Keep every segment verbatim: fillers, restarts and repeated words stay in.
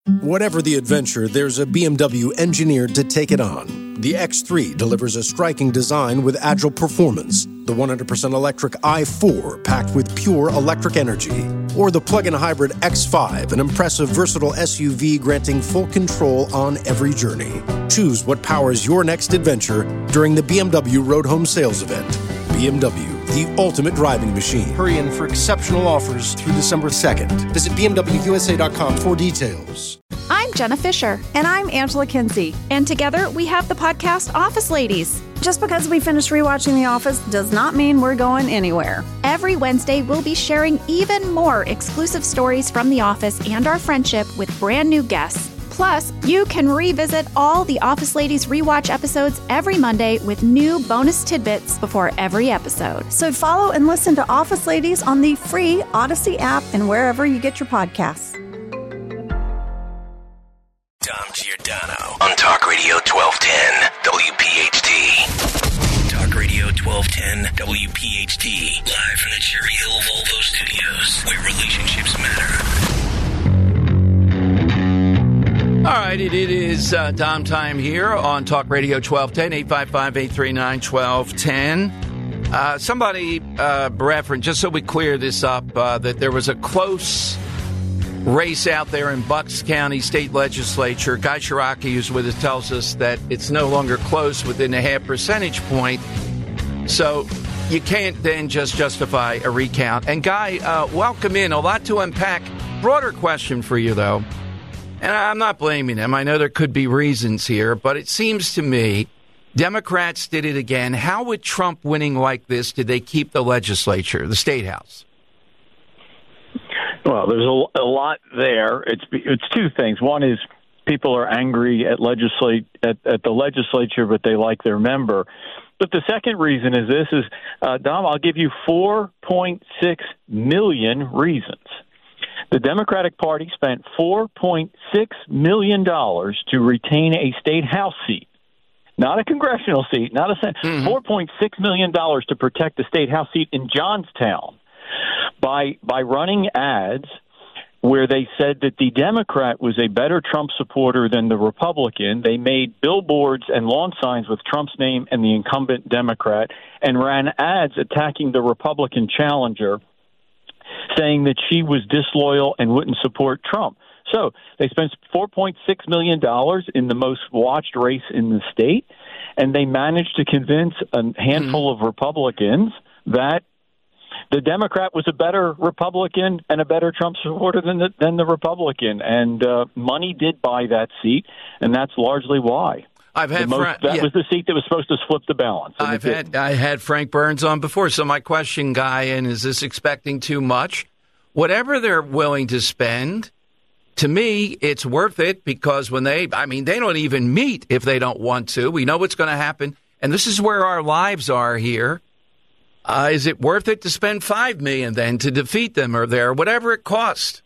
Whatever the adventure, there's a B M W engineered to take it on. The X three delivers a striking design with agile performance. The one hundred percent electric i four, packed with pure electric energy. Or the plug-in hybrid X five, an impressive, versatile S U V granting full control on every journey. Choose what powers your next adventure during the B M W Road Home Sales Event. B M W, the ultimate driving machine. Hurry in for exceptional offers through December second. Visit B M W U S A dot com for details. I'm Jenna Fisher. And I'm Angela Kinsey. And together we have the podcast Office Ladies. Just because we finished rewatching The Office does not mean we're going anywhere. Every Wednesday, we'll be sharing even more exclusive stories from The Office and our friendship with brand new guests. Plus, you can revisit all the Office Ladies rewatch episodes every Monday with new bonus tidbits before every episode. So follow and listen to Office Ladies on the free Odyssey app and wherever you get your podcasts. Dom Giordano on Talk Radio twelve ten W P H T. Talk Radio twelve ten W P H T. Live from the Cherry Hill Volvo Studios, where relationships matter. All right, it, it is uh, Dom time here on Talk Radio twelve ten, eight five five, eight three nine, one two one zero. Uh, somebody uh, referenced, just so we clear this up, uh, that there was a close race out there in Bucks County State Legislature. Guy Shiraki, who's with us, tells us that it's no longer close within a half percentage point. So you can't then just justify a recount. And Guy, uh, welcome in. A lot to unpack. Broader question for you, though. And I'm not blaming him. I know there could be reasons here, but it seems to me Democrats did it again. How with Trump winning like this did they keep the legislature, the State House? Well, there's a, a lot there. It's it's two things. One is people are angry at legislate at, at the legislature, but they like their member. But the second reason is this: is uh, Dom, I'll give you four point six million reasons. The Democratic Party spent four point six million dollars to retain a state house seat, not a congressional seat, not a Senate. Mm-hmm. four point six million dollars to protect the state house seat in Johnstown. By by running ads where they said that the Democrat was a better Trump supporter than the Republican. They made billboards and lawn signs with Trump's name and the incumbent Democrat and ran ads attacking the Republican challenger, saying that she was disloyal and wouldn't support Trump. So they spent four point six million dollars in the most watched race in the state, and they managed to convince a handful mm-hmm. of Republicans that the Democrat was a better Republican and a better Trump supporter than the, than the Republican. And uh, money did buy that seat, and that's largely why. I've had most, Fra- that yeah. was the seat that was supposed to flip the balance. I've had I had Frank Burns on before. So my question, Guy, and is this expecting too much? Whatever they're willing to spend, to me, it's worth it because when they, I mean, they don't even meet if they don't want to. We know what's going to happen. And this is where our lives are here. Uh, is it worth it to spend five million dollars then to defeat them or there, whatever it costs?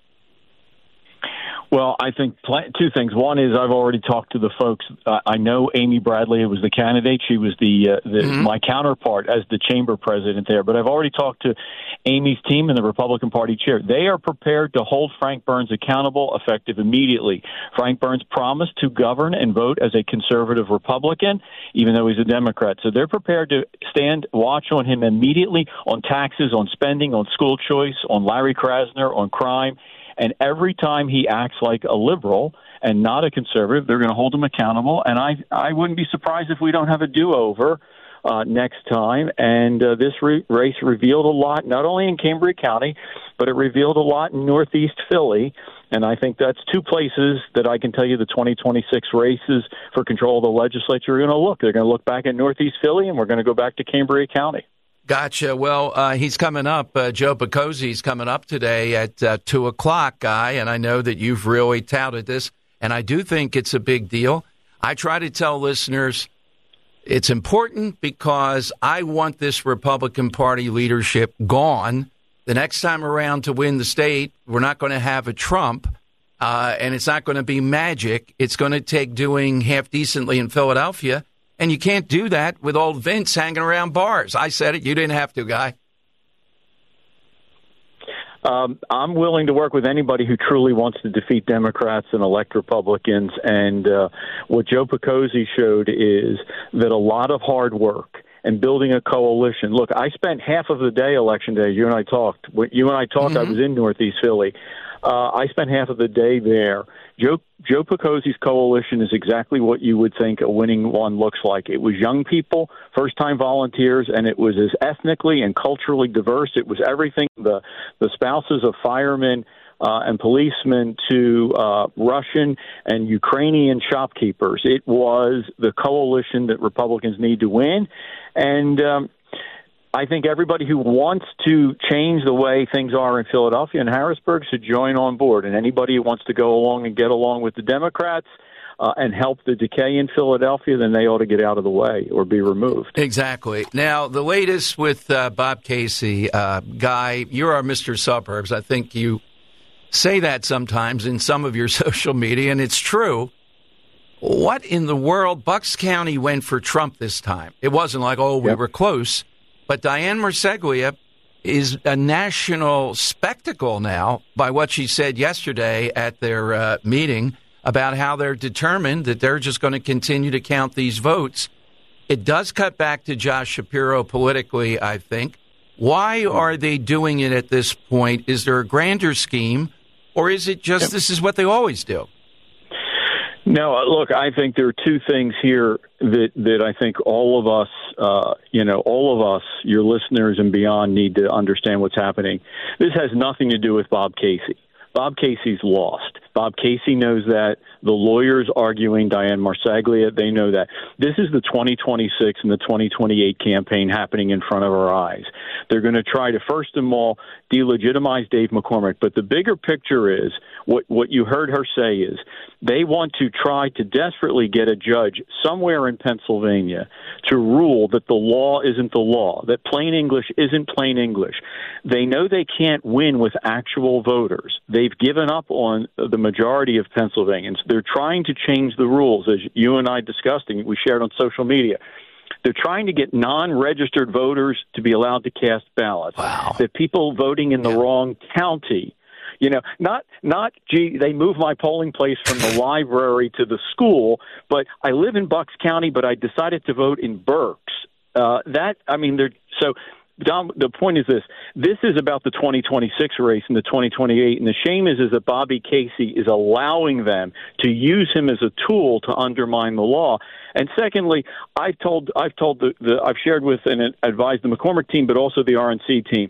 Well, I think pl- two things. One is I've already talked to the folks. Uh, I know Amy Bradley was the candidate. She was the, uh, the mm-hmm. my counterpart as the chamber president there. But I've already talked to Amy's team and the Republican Party chair. They are prepared to hold Frank Burns accountable, effective immediately. Frank Burns promised to govern and vote as a conservative Republican, even though he's a Democrat. So they're prepared to stand watch on him immediately on taxes, on spending, on school choice, on Larry Krasner, on crime. And every time he acts like a liberal and not a conservative, they're going to hold him accountable. And I I wouldn't be surprised if we don't have a do-over uh, next time. And uh, this re- race revealed a lot, not only in Cambria County, but it revealed a lot in Northeast Philly. And I think that's two places that I can tell you the twenty twenty-six races for control of the legislature are going to look. They're going to look back at Northeast Philly, and we're going to go back to Cambria County. Gotcha. Well, uh, he's coming up. Uh, Joe Picozzi's coming up today at uh, two o'clock, Guy, and I know that you've really touted this, and I do think it's a big deal. I try to tell listeners it's important because I want this Republican Party leadership gone. The next time around to win the state, we're not going to have a Trump, uh, and it's not going to be magic. It's going to take doing half decently in Philadelphia. And you can't do that with old Vince hanging around bars. I said it. You didn't have to, Guy. Um, I'm willing to work with anybody who truly wants to defeat Democrats and elect Republicans. And uh, what Joe Picozzi showed is that a lot of hard work and building a coalition. Look, I spent half of the day election day. You and I talked. When you and I talked, mm-hmm. I was in Northeast Philly. Uh, I spent half of the day there. Joe Joe Picozzi's coalition is exactly what you would think a winning one looks like. It was young people, first-time volunteers, and it was as ethnically and culturally diverse. It was everything, the, the spouses of firemen uh, and policemen to uh, Russian and Ukrainian shopkeepers. It was the coalition that Republicans need to win. And um, I think everybody who wants to change the way things are in Philadelphia and Harrisburg should join on board. And anybody who wants to go along and get along with the Democrats uh, and help the decay in Philadelphia, then they ought to get out of the way or be removed. Exactly. Now, the latest with uh, Bob Casey, uh, Guy, you're our Mister Suburbs. I think you say that sometimes in some of your social media, and it's true. What in the world? Bucks County went for Trump this time. It wasn't like, oh, we yep. were close. But Dianne Marseglia is a national spectacle now by what she said yesterday at their uh, meeting about how they're determined that they're just going to continue to count these votes. It does cut back to Josh Shapiro politically, I think. Why are they doing it at this point? Is there a grander scheme, or is it just this is what they always do? No, look, I think there are two things here that, that I think all of us, uh, you know, all of us, your listeners and beyond, need to understand what's happening. This has nothing to do with Bob Casey. Bob Casey's lost. Bob Casey knows that. The lawyers arguing Dianne Marseglia, they know that. This is the twenty twenty-six and the twenty twenty-eight campaign happening in front of our eyes. They're going to try to, first of all, delegitimize Dave McCormick. But the bigger picture is, what, what you heard her say is, they want to try to desperately get a judge somewhere in Pennsylvania to rule that the law isn't the law, that plain English isn't plain English. They know they can't win with actual voters. They've given up on the majority of Pennsylvanians. They're trying to change the rules, as you and I discussed, and we shared on social media. They're trying to get non-registered voters to be allowed to cast ballots. Wow. That people voting in the yeah. wrong county, you know, not, not, gee, they moved my polling place from the library to the school, but I live in Bucks County, but I decided to vote in Berks. Uh, that, I mean, they're, so, Dom, the point is this. This is about the twenty twenty-six race and the twenty twenty-eight, and the shame is, is that Bobby Casey is allowing them to use him as a tool to undermine the law. And secondly, I've told, I've told the, the I've shared with and advised the McCormick team, but also the R N C team.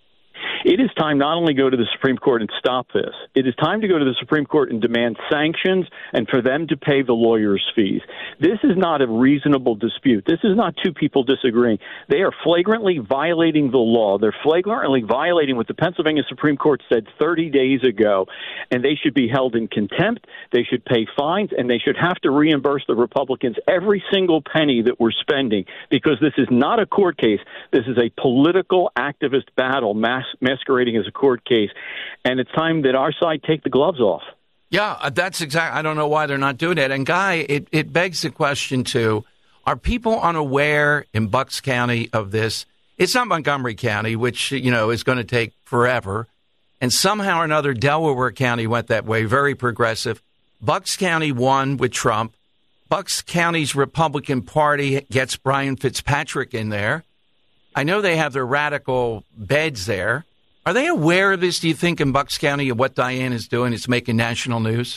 It is time not only to go to the Supreme Court and stop this, it is time to go to the Supreme Court and demand sanctions and for them to pay the lawyers' fees. This is not a reasonable dispute. This is not two people disagreeing. They are flagrantly violating the law. They're flagrantly violating what the Pennsylvania Supreme Court said thirty days ago, and they should be held in contempt. They should pay fines, and they should have to reimburse the Republicans every single penny that we're spending, because this is not a court case. This is a political activist battle mass masquerading as a court case, and it's time that our side take the gloves off. Yeah, that's exactly. I don't know why they're not doing it. And Guy, it, it begs the question too: are people unaware in Bucks County of this? It's not Montgomery County, which you know is going to take forever, and somehow or another, Delaware County went that way, very progressive. Bucks County won with Trump. Bucks County's Republican Party gets Brian Fitzpatrick in there. I know they have their radical beds there. Are they aware of this, do you think, in Bucks County, of what Dianne is doing? It's making national news?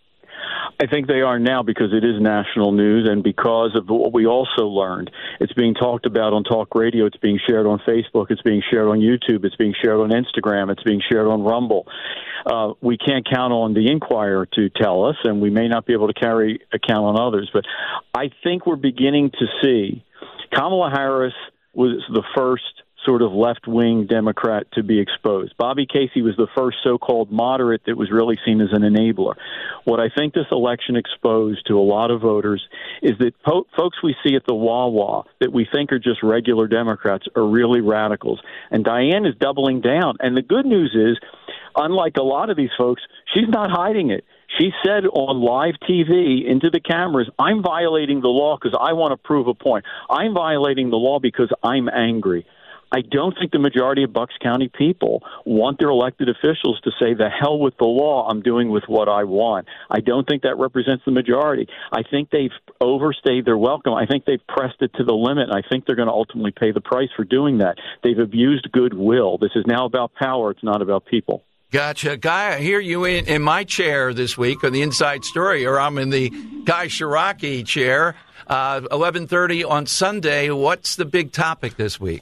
I think they are now, because it is national news, and because of what we also learned. It's being talked about on talk radio. It's being shared on Facebook. It's being shared on YouTube. It's being shared on Instagram. It's being shared on Rumble. Uh, we can't count on the Inquirer to tell us, and we may not be able to carry account on others. But I think we're beginning to see Kamala Harris was the first sort of left-wing Democrat to be exposed. Bobby Casey was the first so-called moderate that was really seen as an enabler. What I think this election exposed to a lot of voters is that po- folks we see at the Wawa that we think are just regular Democrats are really radicals. And Dianne is doubling down. And the good news is, unlike a lot of these folks, she's not hiding it. She said on live T V into the cameras, I'm violating the law because I want to prove a point. I'm violating the law because I'm angry. I don't think the majority of Bucks County people want their elected officials to say, the hell with the law, I'm doing with what I want. I don't think that represents the majority. I think they've overstayed their welcome. I think they've pressed it to the limit, and I think they're going to ultimately pay the price for doing that. They've abused goodwill. This is now about power. It's not about people. Gotcha. Guy, I hear you in, in my chair this week on the Inside Story, or I'm in the Guy Shiraki chair, uh, eleven thirty on Sunday. What's the big topic this week?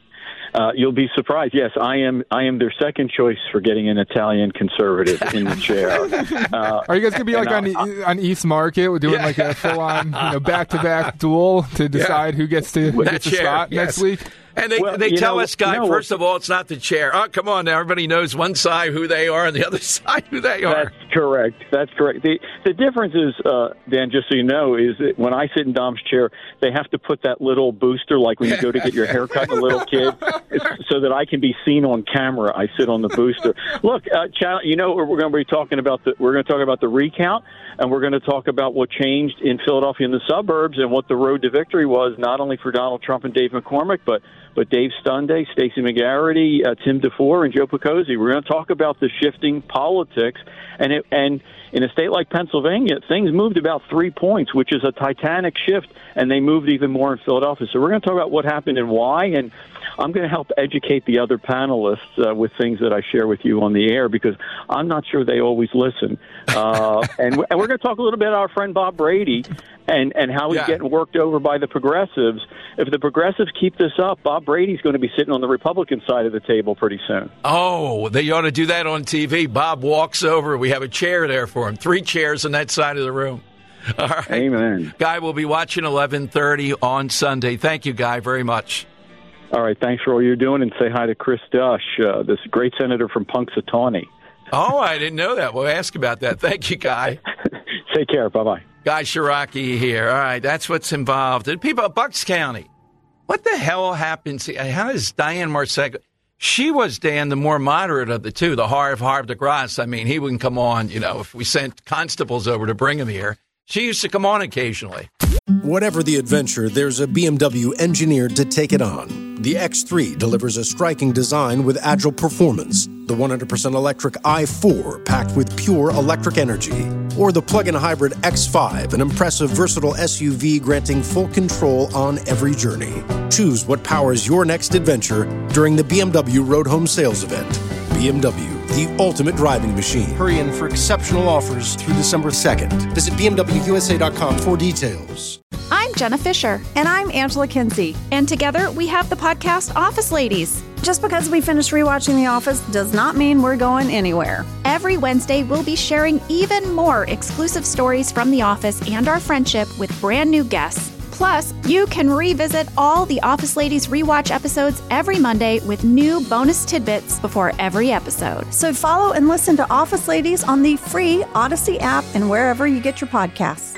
Uh, you'll be surprised. Yes, I am. I am their second choice for getting an Italian conservative in the chair. Uh, Are you guys gonna be like on I, on East Market, doing yeah. like a full-on, you know, back-to-back duel to decide yeah. who gets to who gets the spot yes. next week? And they, well, they tell know, us, Guy, no, first of all, it's not the chair. Oh, come on now. Everybody knows one side who they are and the other side who they are. That's correct. That's correct. The the difference is, uh, Dan, just so you know, is that when I sit in Dom's chair, they have to put that little booster, like when you go to get your hair cut, a little kid, so that I can be seen on camera. I sit on the booster. Look, uh, you know, we're going to be talking about the we're going to talk about the recount, and we're going to talk about what changed in Philadelphia in the suburbs and what the road to victory was, not only for Donald Trump and Dave McCormick, but but Dave Stunday, Stacey McGarity, uh, Tim DeFore, and Joe Picozzi. We're going to talk about the shifting politics. And it, and in a state like Pennsylvania, things moved about three points, which is a titanic shift, and they moved even more in Philadelphia. So we're going to talk about what happened and why, and I'm going to help educate the other panelists uh, with things that I share with you on the air, because I'm not sure they always listen. Uh, and, and we're going to talk a little bit about our friend Bob Brady and, and how he's yeah. getting worked over by the progressives. If the progressives keep this up, Bob Brady's going to be sitting on the Republican side of the table pretty soon. Oh, they ought to do that on T V. Bob walks over. We have a chair there for him. Three chairs on that side of the room. All right. Amen. Guy, will be watching eleven thirty on Sunday. Thank you, Guy, very much. All right. Thanks for all you're doing, and say hi to Chris Dush, uh, this great senator from Punxsutawney. Oh, I didn't know that. We'll ask about that. Thank you, Guy. Take care. Bye-bye. Guy Shiraki here. All right, that's what's involved. And people of Bucks County, what the hell happens? How does Diane Marcego? She was, Dan, the more moderate of the two, the Harv Harv de Grasse. I mean, he wouldn't come on, you know, if we sent constables over to bring him here. She used to come on occasionally. Whatever the adventure, there's a B M W engineered to take it on. The X three delivers a striking design with agile performance. The one hundred percent electric i four packed with pure electric energy. Or the plug-in hybrid X five, an impressive versatile S U V granting full control on every journey. Choose what powers your next adventure during the B M W Road Home Sales Event. B M W, the ultimate driving machine. Hurry in for exceptional offers through December second. Visit B M W U S A dot com for details. I'm Jenna Fisher. And I'm Angela Kinsey. And together we have the podcast Office Ladies. Just because we finished rewatching The Office does not mean we're going anywhere. Every Wednesday, we'll be sharing even more exclusive stories from The Office and our friendship with brand new guests. Plus, you can revisit all the Office Ladies rewatch episodes every Monday with new bonus tidbits before every episode. So follow and listen to Office Ladies on the free Odyssey app and wherever you get your podcasts.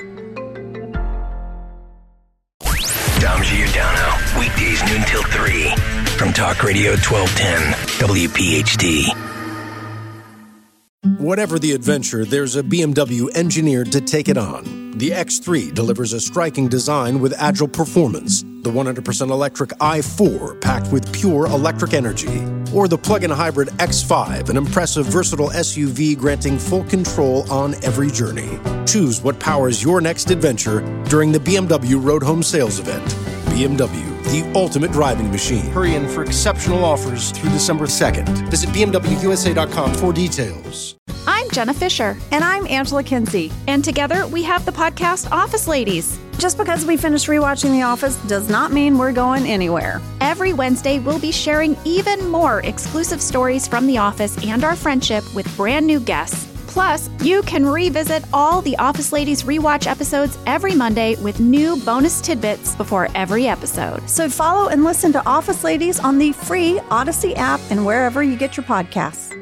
Dom Giordano, weekdays noon till three from Talk Radio twelve ten W P H T. Whatever the adventure, there's a B M W engineered to take it on. The X three delivers a striking design with agile performance. The one hundred percent electric i four packed with pure electric energy. Or the plug-in hybrid X five, an impressive versatile S U V granting full control on every journey. Choose what powers your next adventure during the B M W Road Home Sales Event. B M W, the ultimate driving machine. Hurry in for exceptional offers through December second. Visit B M W U S A dot com for details. I'm Jenna Fisher. And I'm Angela Kinsey. And together we have the podcast Office Ladies. Just because we finished rewatching The Office does not mean we're going anywhere. Every Wednesday, we'll be sharing even more exclusive stories from The Office and our friendship with brand new guests. Plus, you can revisit all the Office Ladies rewatch episodes every Monday with new bonus tidbits before every episode. So follow and listen to Office Ladies on the free Odyssey app and wherever you get your podcasts.